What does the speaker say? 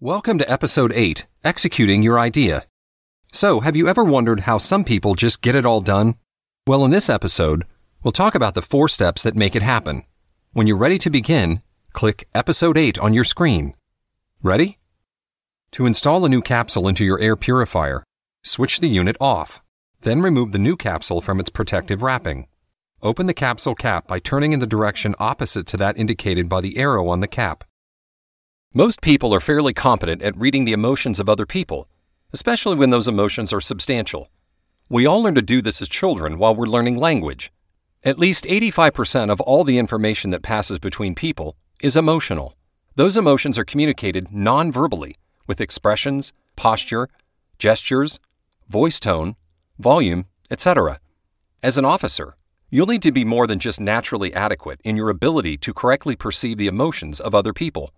Welcome to Episode 8, Executing Your Idea. So, have you ever wondered how some people just get it all done? Well, in this episode, we'll talk about the 4 steps that make it happen. When you're ready to begin, click Episode 8 on your screen. Ready? To install a new capsule into your air purifier, switch the unit off. Then remove the new capsule from its protective wrapping. Open the capsule cap by turning in the direction opposite to that indicated by the arrow on the cap. Most people are fairly competent at reading the emotions of other people, especially when those emotions are substantial. We all learn to do this as children while we're learning language. At least 85% of all the information that passes between people is emotional. Those emotions are communicated non-verbally with expressions, posture, gestures, voice tone, volume, etc. As an officer, you'll need to be more than just naturally adequate in your ability to correctly perceive the emotions of other people.